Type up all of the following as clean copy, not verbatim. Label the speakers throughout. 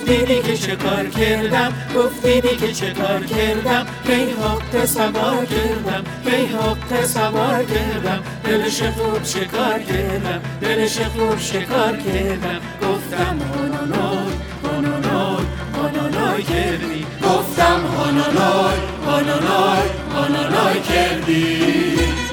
Speaker 1: دیدی که چه کار کردم، گفتی دیگه چه کار کردم، هی حق سوار کردم، هی حق سوار کردم، دلش خوب شکار کردم، دلش خوب شکار کردم. گفتم هانانای هانانای هانانای کردی، گفتم هانانای هانانای هانانای کردی.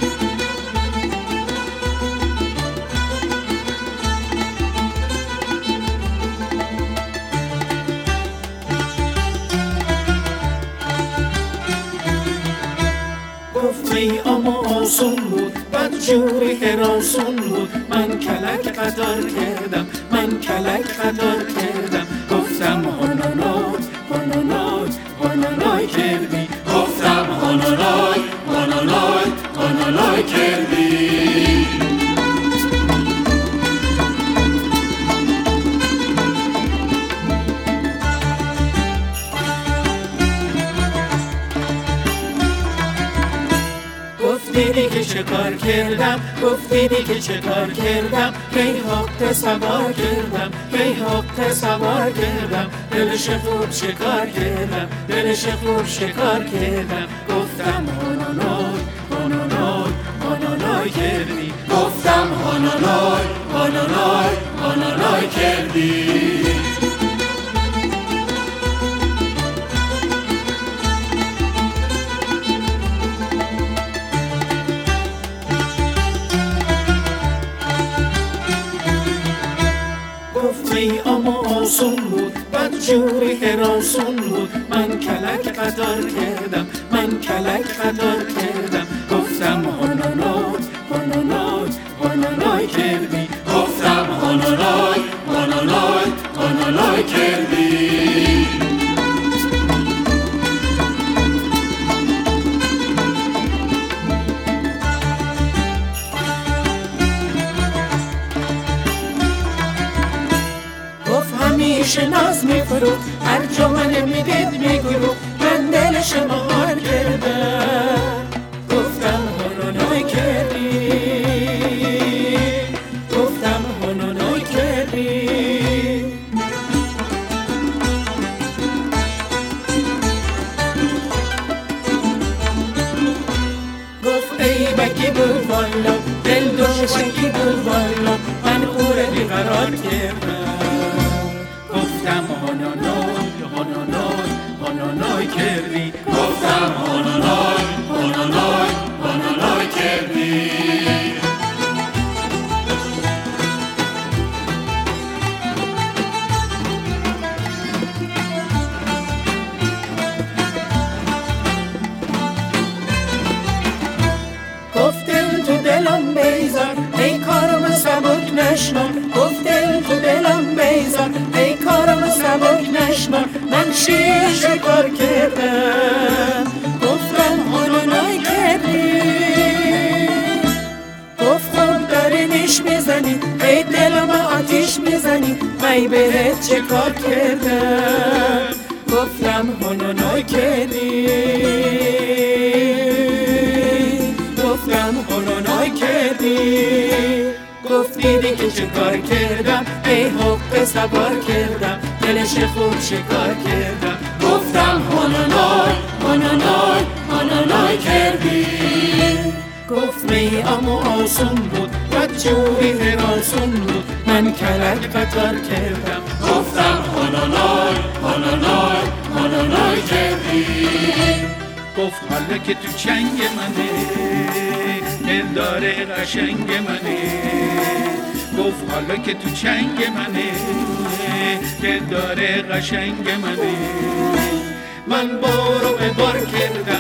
Speaker 1: گفتی اما آسون بود، بدجوری هراسون بود، من کلک قطار کردم، من کلک قطار کردم. گفتم هانانای هانانای هانانای کردی، گفتم هانانای هانانای هانانای کردی. دیدی که چه کار کردم، گفتی دیگه چه کار کردم، هی حق سوار کردم، هی حق سوار کردم، دلش خوب شکار کردم، دلش خوب شکار کردم. گفتم هانانای هانانای هانانای کردی، گفتم هانانای هانانای هانانای کردی. گفتی اما آسون بود، بدجوری هراسون بود، من کلک قطار کردم، من کلک قطار کردم. گفتم هانانای هانانای هانانای کردی، گفتم هانانای هانانای هانانای کردی. همیشه ناز میفروخت، هر جا من میدید میگروخت، من دلش مهار کردم. گفتم هانانای کردی، گفتم هانانای کردی. گفت ای بکی بود والا، دل دوشکی بود والا، من او را بیقرار کردم. گفتم هانانای هانانای هانانای کردی، گفتم هانانای هانانای هانانای کردی. گفت دل تو دلم بیزار، ای کارم سبک نشمار، گفت دل تو دلم بیزار، ای کارم سبک نشمار، من شیر شکار کردم. گفتم هانانای کردی، گفت خود داری نیش میزنی، ای دلم آتیش میزنی، من بهت چه کار کردم. گفتم هانانای کردی، گفتم هانانای کردی. گفتی دیگه چه کار کردم، ای حق سوار کردم، دلش خوب شکار کردم. گفتم هانانای هانانای هانانای کردی. گفت می اما آسون بود، بدجوری هراسون بود، من کلک قطار کردم. گفتم هانانای هانانای هانانای کردی. گفت حالا که تو چنگ منه، دلدار قشنگ منه. گفت حالا که تو چنگ منه، دلدار قشنگ منه. من بارو به بار کردم،